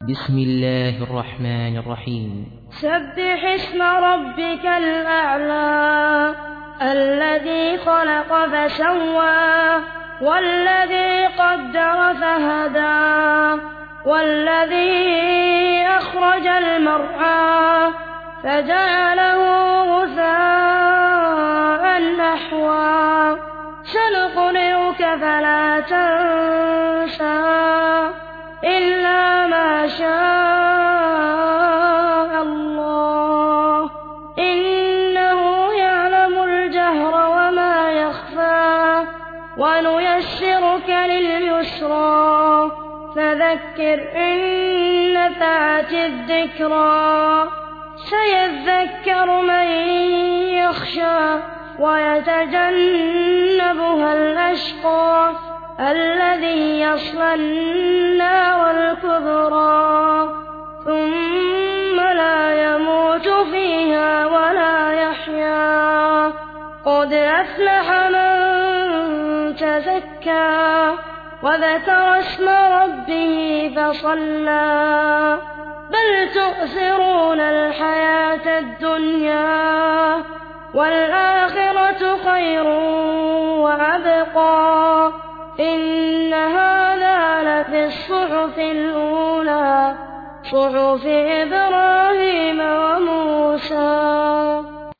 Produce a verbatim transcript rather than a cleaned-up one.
بسم الله الرحمن الرحيم. سبح اسم ربك الأعلى الذي خلق فسوى والذي قدر فهدى والذي أخرج المرعى فجعله غثاء أحوى سنقرئك فلا تنسى إلا ما شاء الله إنه يعلم الجهر وما يخفى ونيسرك لليسرى فذكر إن نفعت الذكرى سيذكر من يخشى ويتجنبها الأشقى الذي يصلى النار الكبرى ثم لا يموت فيها ولا يحيا قد أفلح من تزكى وذكر اسم ربه فصلى بل تؤثرون الحياة الدنيا والآخرة خير وأبقى إن هذا لفي الصحف الأولى صحف إبراهيم وموسى.